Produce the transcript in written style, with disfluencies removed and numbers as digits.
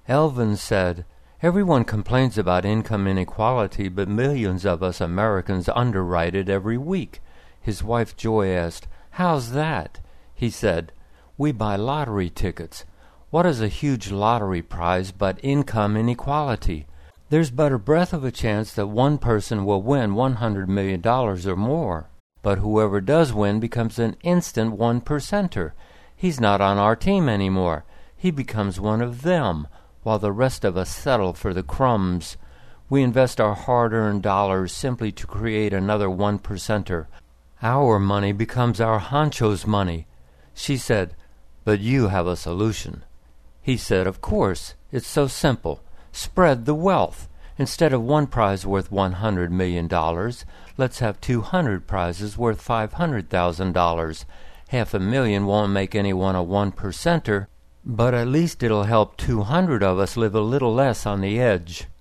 Elvin said, "Everyone complains about income inequality, but millions of us Americans underwrite it every week." His wife Joy asked, "How's that?" He said, "We buy lottery tickets. What is a huge lottery prize but income inequality? There's but a breath of a chance that one person will win $100 million or more. But whoever does win becomes an instant one-percenter. He's not on our team anymore. He becomes one of them, while the rest of us settle for the crumbs. We invest our hard-earned dollars simply to create another one-percenter. Our money becomes our honcho's money." She said, "But you have a solution." He said, "Of course. It's so simple. Spread the wealth. Instead of one prize worth $100 million, let's have 200 prizes worth $500,000. $500,000 won't make anyone a one-percenter, but at least it'll help 200 of us live a little less on the edge."